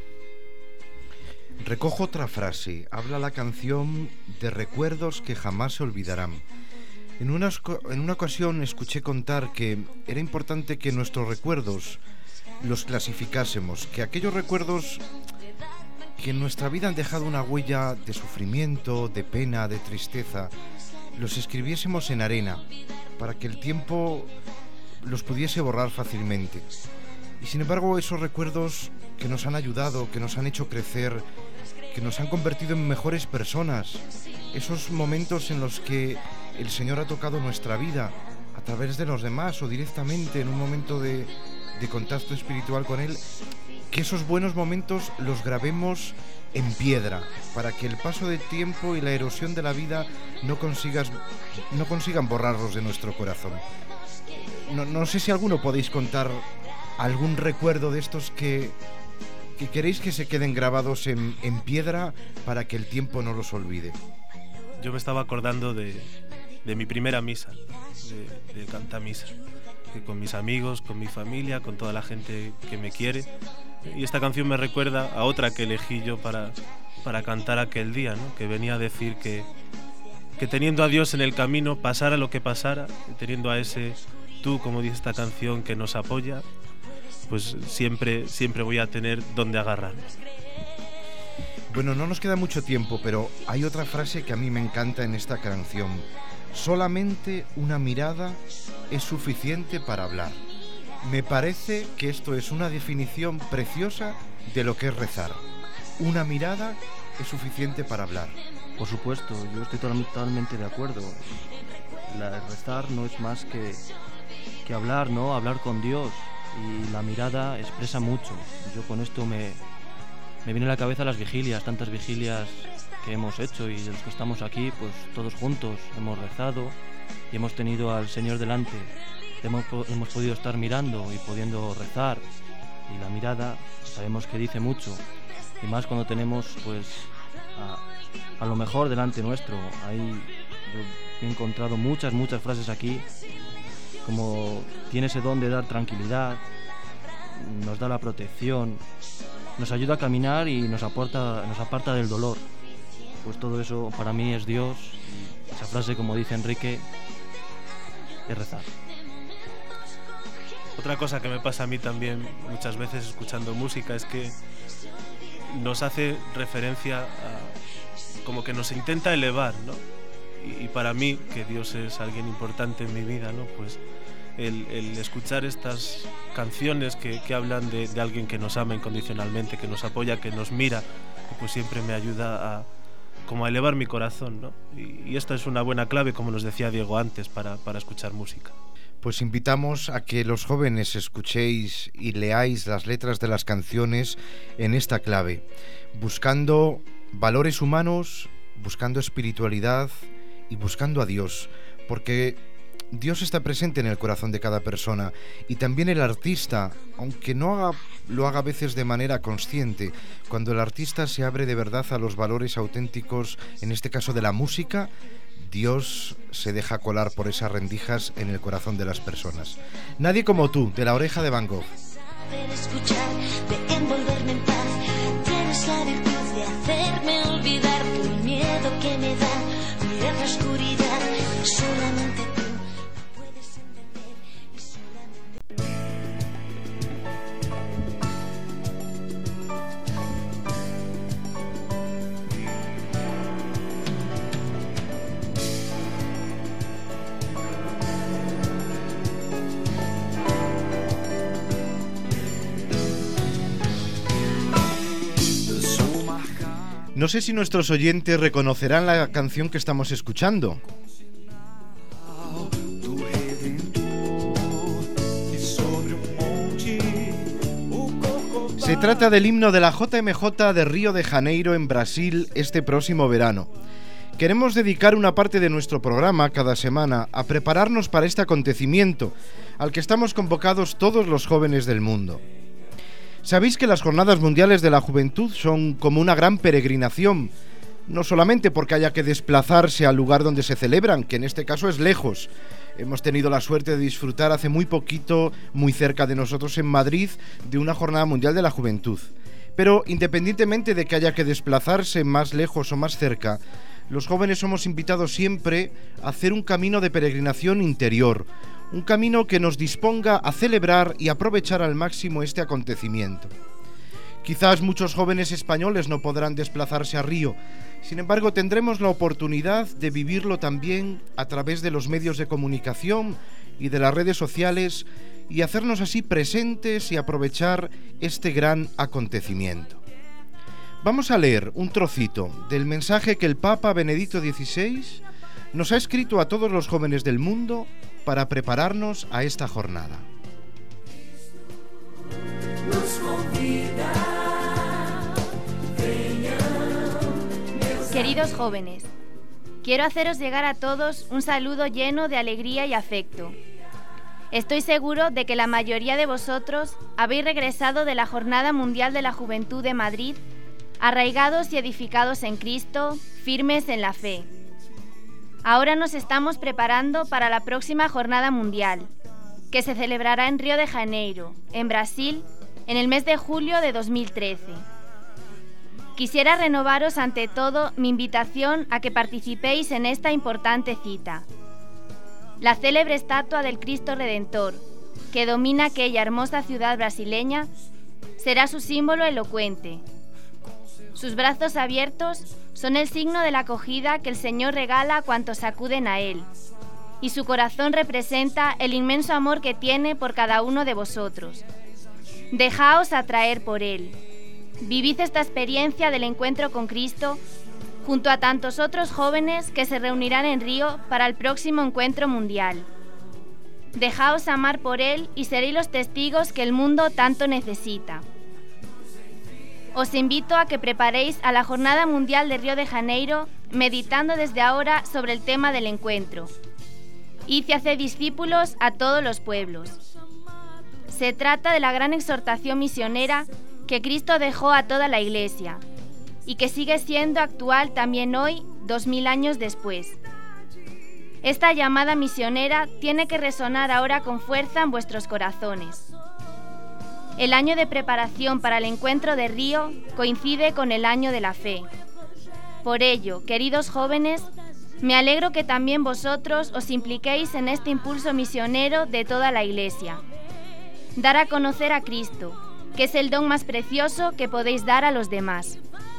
Recojo otra frase. Habla la canción de recuerdos que jamás se olvidarán. En una, en una ocasión escuché contar que era importante que nuestros recuerdos los clasificásemos, que aquellos recuerdos que en nuestra vida han dejado una huella de sufrimiento, de pena, de tristeza, los escribiésemos en arena, para que el tiempo los pudiese borrar fácilmente. Y sin embargo, esos recuerdos que nos han ayudado, que nos han hecho crecer, que nos han convertido en mejores personas, esos momentos en los que el Señor ha tocado nuestra vida a través de los demás o directamente en un momento de de contacto espiritual con Él, que esos buenos momentos los grabemos en piedra, para que el paso del tiempo y la erosión de la vida no, consigas, no consigan borrarlos de nuestro corazón. No, no sé si alguno podéis contar algún recuerdo de estos que, que queréis que se queden grabados en, en piedra para que el tiempo no los olvide. Yo me estaba acordando de, de mi primera misa, de, de cantamisa, que con mis amigos, con mi familia, con toda la gente que me quiere. Y esta canción me recuerda a otra que elegí yo para, para cantar aquel día, ¿no? Que venía a decir que, que teniendo a Dios en el camino, pasara lo que pasara, teniendo a ese tú, como dice esta canción, que nos apoya, pues siempre, siempre voy a tener donde agarrarnos. Bueno, no nos queda mucho tiempo, pero hay otra frase que a mí me encanta en esta canción. Solamente una mirada es suficiente para hablar. Me parece que esto es una definición preciosa de lo que es rezar. Una mirada es suficiente para hablar. Por supuesto, yo estoy totalmente de acuerdo. La rezar no es más que, que hablar, ¿no? Hablar con Dios. Y la mirada expresa mucho. Yo con esto me, me viene a la cabeza las vigilias, tantas vigilias que hemos hecho, y de los que estamos aquí, pues todos juntos hemos rezado y hemos tenido al Señor delante. Hemos, hemos podido estar mirando y pudiendo rezar, y la mirada sabemos que dice mucho, y más cuando tenemos pues a, a lo mejor delante nuestro. Ahí yo he encontrado muchas, muchas frases aquí, como tiene ese don de dar tranquilidad, nos da la protección, nos ayuda a caminar y nos aporta, nos aparta del dolor. Pues todo eso para mí es Dios, y esa frase, como dice Enrique, es rezar. Otra cosa que me pasa a mí también muchas veces escuchando música es que nos hace referencia a, como que nos intenta elevar, ¿no? Y, y para mí, que Dios es alguien importante en mi vida, ¿no? Pues el, el escuchar estas canciones que, que hablan de, de alguien que nos ama incondicionalmente, que nos apoya, que nos mira, pues siempre me ayuda a, como a elevar mi corazón, ¿no? Y, y esta es una buena clave, como nos decía Diego antes, para, para escuchar música. Pues invitamos a que los jóvenes escuchéis y leáis las letras de las canciones en esta clave, buscando valores humanos, buscando espiritualidad y buscando a Dios, porque Dios está presente en el corazón de cada persona, y también el artista, aunque no haga, lo haga a veces de manera consciente, cuando el artista se abre de verdad a los valores auténticos, en este caso de la música, Dios se deja colar por esas rendijas en el corazón de las personas. Nadie como tú, de La Oreja de Van Gogh. De escuchar, de envolverme en paz, tienes la virtud de hacerme olvidar todo el miedo que me da mirar la oscuridad. Solamente tú lo puedes entender y solamente... No sé si nuestros oyentes reconocerán la canción que estamos escuchando. Se trata del himno de la J M J de Río de Janeiro, en Brasil, este próximo verano. Queremos dedicar una parte de nuestro programa cada semana a prepararnos para este acontecimiento, al que estamos convocados todos los jóvenes del mundo. Sabéis que las Jornadas Mundiales de la Juventud son como una gran peregrinación, no solamente porque haya que desplazarse al lugar donde se celebran, que en este caso es lejos. Hemos tenido la suerte de disfrutar hace muy poquito, muy cerca de nosotros en Madrid, de una Jornada Mundial de la Juventud. Pero independientemente de que haya que desplazarse más lejos o más cerca, los jóvenes somos invitados siempre a hacer un camino de peregrinación interior, un camino que nos disponga a celebrar y aprovechar al máximo este acontecimiento. Quizás muchos jóvenes españoles no podrán desplazarse a Río, sin embargo tendremos la oportunidad de vivirlo también a través de los medios de comunicación y de las redes sociales, y hacernos así presentes y aprovechar este gran acontecimiento. Vamos a leer un trocito del mensaje que el Papa Benedicto dieciséis nos ha escrito a todos los jóvenes del mundo para prepararnos a esta jornada. Nos convida, venha Queridos jóvenes, quiero haceros llegar a todos un saludo lleno de alegría y afecto. Estoy seguro de que la mayoría de vosotros habéis regresado de la Jornada Mundial de la Juventud de Madrid, arraigados y edificados en Cristo, firmes en la fe. Ahora nos estamos preparando para la próxima Jornada Mundial, que se celebrará en Río de Janeiro, en Brasil, en el mes de julio de dos mil trece. Quisiera renovaros ante todo mi invitación a que participéis en esta importante cita. La célebre estatua del Cristo Redentor, que domina aquella hermosa ciudad brasileña, será su símbolo elocuente. Sus brazos abiertos son el signo de la acogida que el Señor regala a cuantos acuden a Él, y su corazón representa el inmenso amor que tiene por cada uno de vosotros. Dejaos atraer por Él. Vivid esta experiencia del encuentro con Cristo junto a tantos otros jóvenes que se reunirán en Río para el próximo encuentro mundial. Dejaos amar por Él y seréis los testigos que el mundo tanto necesita. Os invito a que preparéis a la Jornada Mundial de Río de Janeiro meditando desde ahora sobre el tema del encuentro. Id y haced discípulos a todos los pueblos. Se trata de la gran exhortación misionera que Cristo dejó a toda la Iglesia y que sigue siendo actual también hoy, dos mil años después. Esta llamada misionera tiene que resonar ahora con fuerza en vuestros corazones. El año de preparación para el encuentro de Río coincide con el año de la fe. Por ello, queridos jóvenes, me alegro que también vosotros os impliquéis en este impulso misionero de toda la Iglesia. Dar a conocer a Cristo, que es el don más precioso que podéis dar a los demás.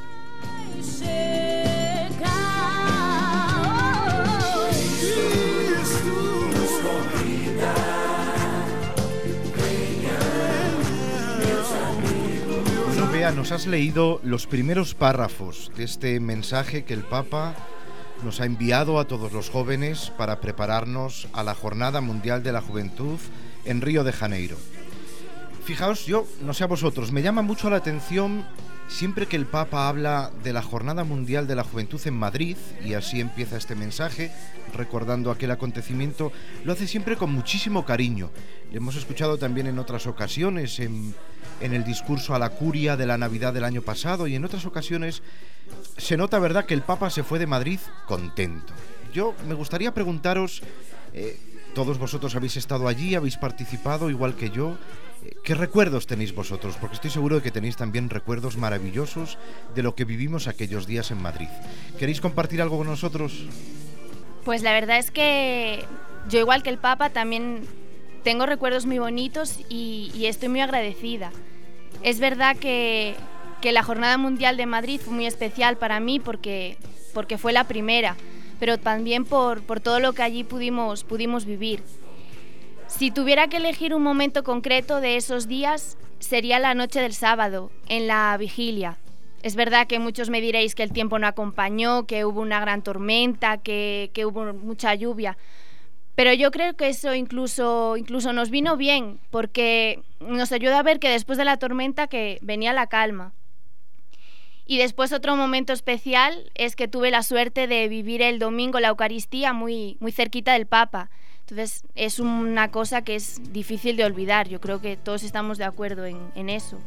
Bueno, Bea, nos has leído los primeros párrafos de este mensaje que el Papa nos ha enviado a todos los jóvenes para prepararnos a la Jornada Mundial de la Juventud en Río de Janeiro. Fijaos, yo, no sé a vosotros, me llama mucho la atención siempre que el Papa habla de la Jornada Mundial de la Juventud en Madrid, y así empieza este mensaje, recordando aquel acontecimiento, lo hace siempre con muchísimo cariño. Le hemos escuchado también en otras ocasiones, en, en el discurso a la curia de la Navidad del año pasado, y en otras ocasiones se nota, ¿verdad?, que el Papa se fue de Madrid contento. Yo me gustaría preguntaros, eh, todos vosotros habéis estado allí, habéis participado igual que yo, ¿qué recuerdos tenéis vosotros? Porque estoy seguro de que tenéis también recuerdos maravillosos de lo que vivimos aquellos días en Madrid. ¿Queréis compartir algo con nosotros? Pues la verdad es que yo, igual que el Papa, también tengo recuerdos muy bonitos y, y estoy muy agradecida. Es verdad que, que la Jornada Mundial de Madrid fue muy especial para mí porque, porque fue la primera, pero también por, por todo lo que allí pudimos, pudimos vivir. Si tuviera que elegir un momento concreto de esos días, sería la noche del sábado, en la vigilia. Es verdad que muchos me diréis que el tiempo no acompañó, que hubo una gran tormenta, que, que hubo mucha lluvia, pero yo creo que eso incluso, incluso nos vino bien, porque nos ayuda a ver que después de la tormenta que venía la calma. Y después otro momento especial es que tuve la suerte de vivir el domingo la Eucaristía muy, muy cerquita del Papa. Entonces es una cosa que es difícil de olvidar. Yo creo que todos estamos de acuerdo en, en eso.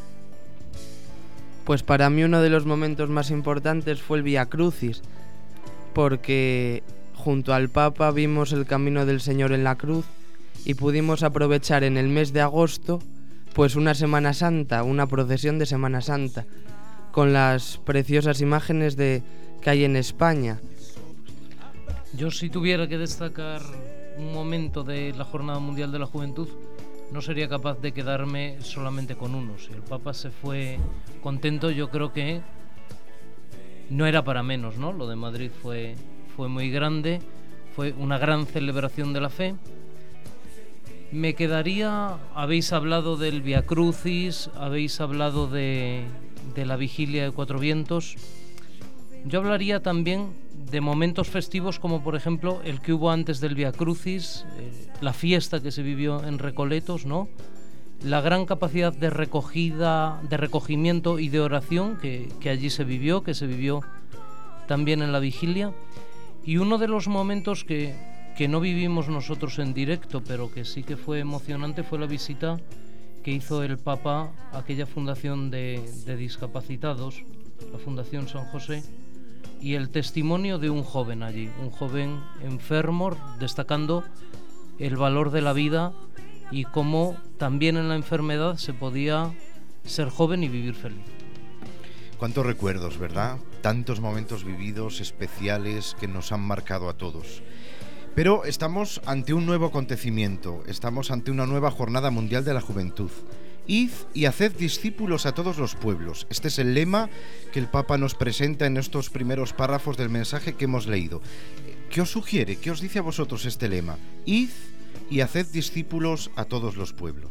Pues para mí uno de los momentos más importantes fue el Vía Crucis, porque junto al Papa vimos el camino del Señor en la cruz y pudimos aprovechar en el mes de agosto pues una Semana Santa, una procesión de Semana Santa, con las preciosas imágenes de, que hay en España. Yo, si tuviera que destacar un momento de la Jornada Mundial de la Juventud, no sería capaz de quedarme solamente con uno. Si el Papa se fue contento, yo creo que no era para menos, ¿no? Lo de Madrid fue, fue muy grande, fue una gran celebración de la fe. Me quedaría, habéis hablado del Vía Crucis, habéis hablado de, de la Vigilia de Cuatro Vientos. Yo hablaría también de momentos festivos como por ejemplo el que hubo antes del Vía Crucis, eh, la fiesta que se vivió en Recoletos, ¿no? La gran capacidad de recogida, de recogimiento y de oración que, que allí se vivió, que se vivió también en la vigilia. Y uno de los momentos que, que no vivimos nosotros en directo, pero que sí que fue emocionante, fue la visita que hizo el Papa a aquella fundación de, de discapacitados, la Fundación San José, y el testimonio de un joven allí, un joven enfermo, destacando el valor de la vida y cómo también en la enfermedad se podía ser joven y vivir feliz. Cuántos recuerdos, ¿verdad? Tantos momentos vividos especiales que nos han marcado a todos. Pero estamos ante un nuevo acontecimiento, estamos ante una nueva Jornada Mundial de la Juventud. Id y haced discípulos a todos los pueblos. Este es el lema que el Papa nos presenta en estos primeros párrafos del mensaje que hemos leído. ¿Qué os sugiere? ¿Qué os dice a vosotros este lema? Id y haced discípulos a todos los pueblos.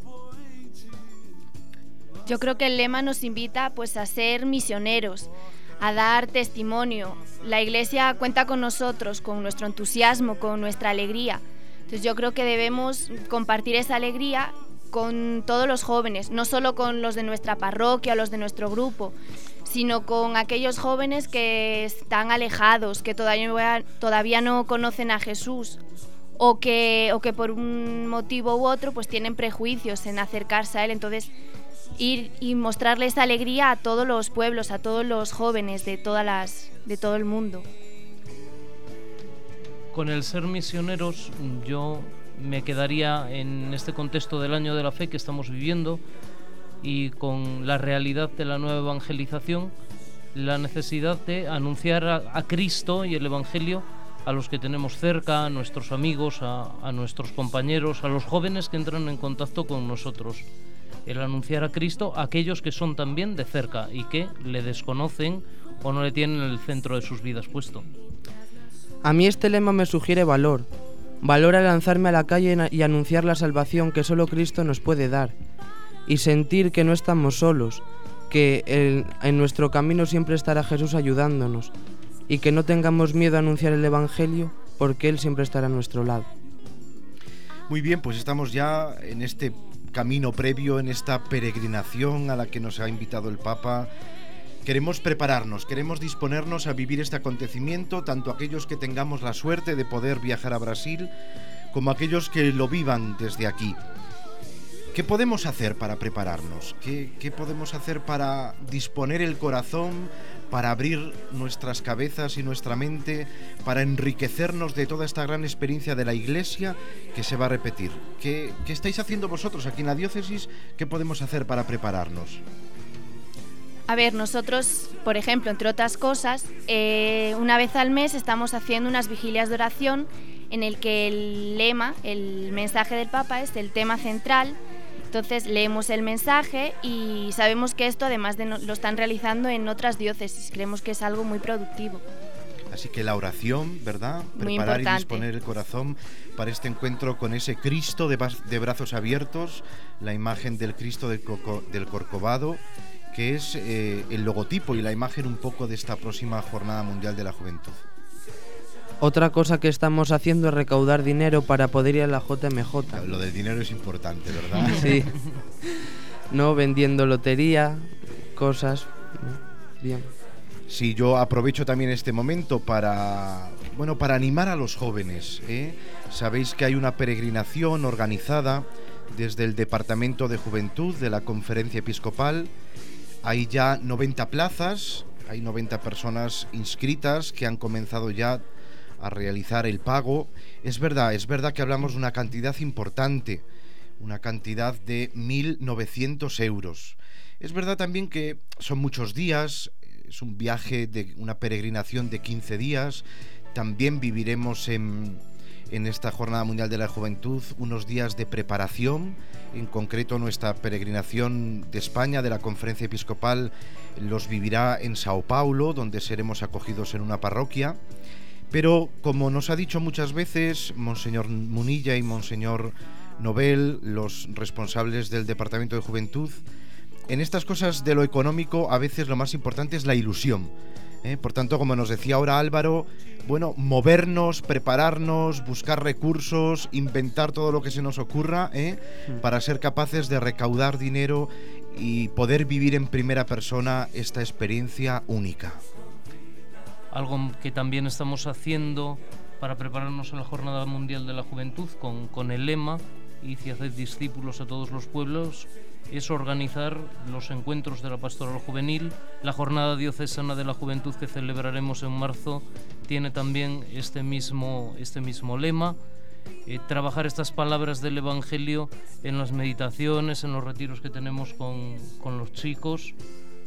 Yo creo que el lema nos invita pues a ser misioneros, a dar testimonio. La Iglesia cuenta con nosotros, con nuestro entusiasmo, con nuestra alegría. Entonces yo creo que debemos compartir esa alegría con todos los jóvenes, no solo con los de nuestra parroquia o los de nuestro grupo, sino con aquellos jóvenes que están alejados, que todavía, todavía no conocen a Jesús o que, o que por un motivo u otro pues tienen prejuicios en acercarse a Él. Entonces ir y mostrarle esa alegría a todos los pueblos, a todos los jóvenes de, todas las, de todo el mundo. Con el ser misioneros, yo me quedaría en este contexto del Año de la Fe que estamos viviendo y con la realidad de la nueva evangelización, la necesidad de anunciar a, a Cristo y el Evangelio a los que tenemos cerca, a nuestros amigos, a, a nuestros compañeros, a los jóvenes que entran en contacto con nosotros. El anunciar a Cristo a aquellos que son también de cerca y que le desconocen o no le tienen en el centro de sus vidas puesto. A mí este lema me sugiere valor. Valor a lanzarme a la calle y anunciar la salvación que solo Cristo nos puede dar. Y sentir que no estamos solos, que el, en nuestro camino siempre estará Jesús ayudándonos. Y que no tengamos miedo a anunciar el Evangelio porque Él siempre estará a nuestro lado. Muy bien, pues estamos ya en este camino previo, en esta peregrinación a la que nos ha invitado el Papa. Queremos prepararnos, queremos disponernos a vivir este acontecimiento, tanto aquellos que tengamos la suerte de poder viajar a Brasil, como aquellos que lo vivan desde aquí. ¿Qué podemos hacer para prepararnos? ¿Qué, qué podemos hacer para disponer el corazón, para abrir nuestras cabezas y nuestra mente, para enriquecernos de toda esta gran experiencia de la Iglesia que se va a repetir? ¿Qué, qué estáis haciendo vosotros aquí en la diócesis? ¿Qué podemos hacer para prepararnos? A ver, nosotros, por ejemplo, entre otras cosas, eh, una vez al mes estamos haciendo unas vigilias de oración en el que el lema, el mensaje del Papa es el tema central. Entonces leemos el mensaje y sabemos que esto además de no, lo están realizando en otras diócesis. Creemos que es algo muy productivo. Así que la oración, ¿verdad? Muy Preparar importante. y disponer el corazón para este encuentro con ese Cristo de, de brazos abiertos, la imagen del Cristo del, Coco, del Corcovado, que es eh, el logotipo y la imagen un poco de esta próxima Jornada Mundial de la Juventud. Otra cosa que estamos haciendo es recaudar dinero para poder ir a la J M J. Lo del dinero es importante, ¿verdad? Sí. No, vendiendo lotería, cosas. Bien. Sí, yo aprovecho también este momento para, bueno, para animar a los jóvenes, ¿eh? Sabéis que hay una peregrinación organizada desde el Departamento de Juventud de la Conferencia Episcopal. Hay ya noventa plazas, hay noventa personas inscritas que han comenzado ya a realizar el pago. Es verdad, es verdad que hablamos de una cantidad importante, una cantidad de mil novecientos euros. Es verdad también que son muchos días, es un viaje de una peregrinación de quince días. También viviremos en, en esta Jornada Mundial de la Juventud unos días de preparación. En concreto, nuestra peregrinación de España, de la Conferencia Episcopal, los vivirá en Sao Paulo, donde seremos acogidos en una parroquia. Pero, como nos ha dicho muchas veces Monseñor Munilla y Monseñor Nobel, los responsables del Departamento de Juventud, en estas cosas de lo económico a veces lo más importante es la ilusión. ¿eh? Por tanto, como nos decía ahora Álvaro, bueno, movernos, prepararnos, buscar recursos, inventar todo lo que se nos ocurra, ¿eh? para ser capaces de recaudar dinero y poder vivir en primera persona esta experiencia única. algo que también estamos haciendo para prepararnos a la Jornada Mundial de la Juventud con, con el lema "Id y haced discípulos a todos los pueblos", es organizar los encuentros de la Pastoral Juvenil. La Jornada Diocesana de la Juventud que celebraremos en marzo tiene también este mismo, este mismo lema. Eh, trabajar estas palabras del Evangelio en las meditaciones, en los retiros que tenemos con, con los chicos,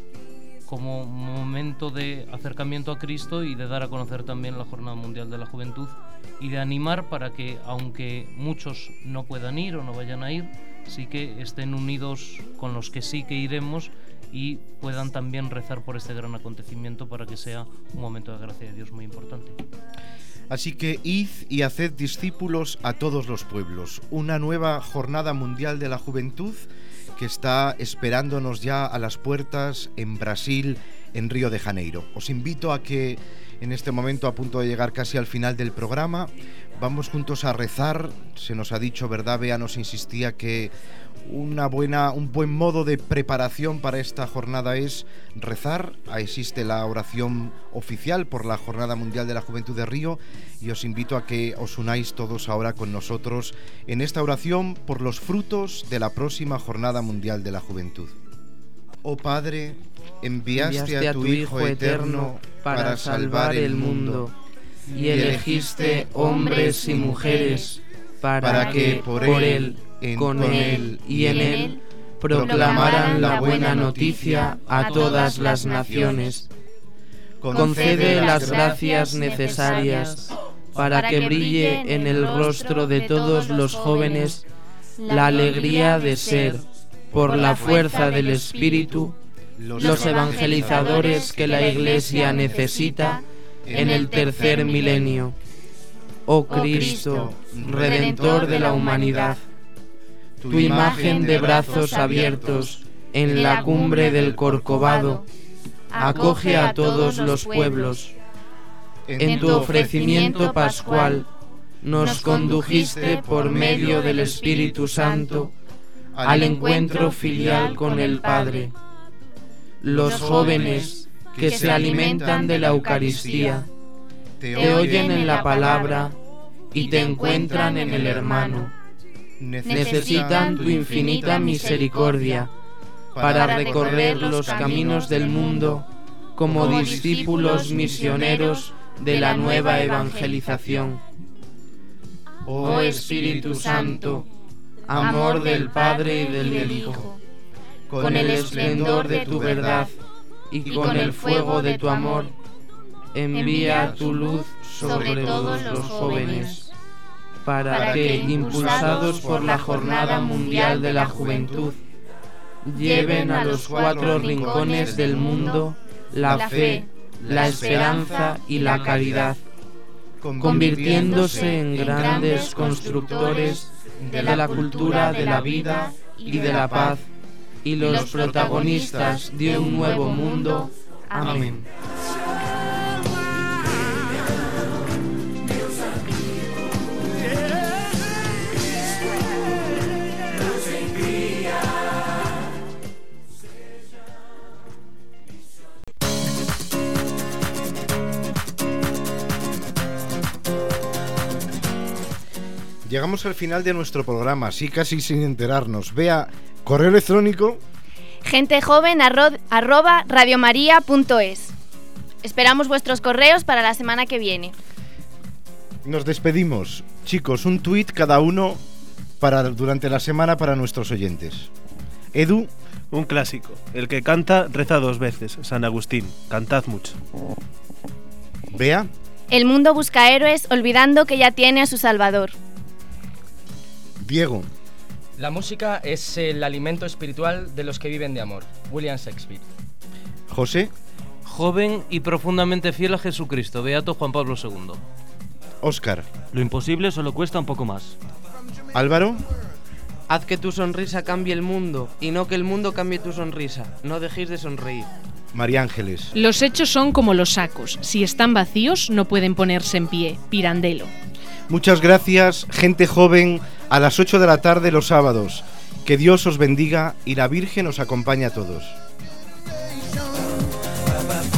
como momento de acercamiento a Cristo y de dar a conocer también la Jornada Mundial de la Juventud y de animar para que, aunque muchos no puedan ir o no vayan a ir, sí que estén unidos con los que sí que iremos y puedan también rezar por este gran acontecimiento para que sea un momento de gracia de Dios muy importante. Así que id y haced discípulos a todos los pueblos. Una nueva Jornada Mundial de la Juventud que está esperándonos ya a las puertas en Brasil, en Río de Janeiro. Os invito a que en este momento, a punto de llegar casi al final del programa, vamos juntos a rezar. Se nos ha dicho, ¿verdad? Bea nos insistía que una buena, un buen modo de preparación para esta jornada es rezar. Existe la oración oficial por la Jornada Mundial de la Juventud de Río y os invito a que os unáis todos ahora con nosotros en esta oración por los frutos de la próxima Jornada Mundial de la Juventud. Oh Padre, enviaste, enviaste a tu Hijo eterno para salvar el mundo y elegiste hombres y mujeres para que por él, con él y en él proclamaran la buena noticia a todas las naciones. Concede las gracias necesarias para que brille en el rostro de todos los jóvenes la alegría de ser, por la fuerza del Espíritu, los evangelizadores que la Iglesia necesita en el tercer milenio. Oh Cristo, Redentor de la humanidad, tu imagen de brazos abiertos en la cumbre del Corcovado acoge a todos los pueblos. En tu ofrecimiento pascual nos condujiste por medio del Espíritu Santo al encuentro filial con el Padre. Los jóvenes que se alimentan de la Eucaristía te oyen en la palabra y te encuentran en el hermano. Necesitan tu infinita misericordia para recorrer los caminos del mundo como discípulos misioneros de la nueva evangelización. Oh Espíritu Santo, amor del Padre y del Hijo, con el esplendor de tu verdad y con el fuego de tu amor, envía tu luz sobre todos los jóvenes, para que, impulsados por la Jornada Mundial de la Juventud, lleven a los cuatro rincones del mundo la fe, la esperanza y la caridad, convirtiéndose en grandes constructores de la cultura de la vida y de la paz, y los protagonistas de un nuevo mundo. Amén. Llegamos al final de nuestro programa, así casi sin enterarnos. Vea, correo electrónico gentejoven arroba radiomaria punto es. Esperamos vuestros correos para la semana que viene. Nos despedimos. Chicos, un tuit cada uno para durante la semana para nuestros oyentes. Edu. Un clásico. El que canta reza dos veces. San Agustín. Cantad mucho. Bea. El mundo busca héroes olvidando que ya tiene a su Salvador. Diego. La música es el alimento espiritual de los que viven de amor. William Shakespeare. José. Joven y profundamente fiel a Jesucristo. Beato Juan Pablo segundo. Óscar. Lo imposible solo cuesta un poco más. Álvaro. Haz que tu sonrisa cambie el mundo y no que el mundo cambie tu sonrisa. No dejéis de sonreír. María Ángeles. Los hechos son como los sacos. Si están vacíos, no pueden ponerse en pie. Pirandello. Muchas gracias, gente joven, a las ocho de la tarde los sábados. Que Dios os bendiga y la Virgen os acompañe a todos.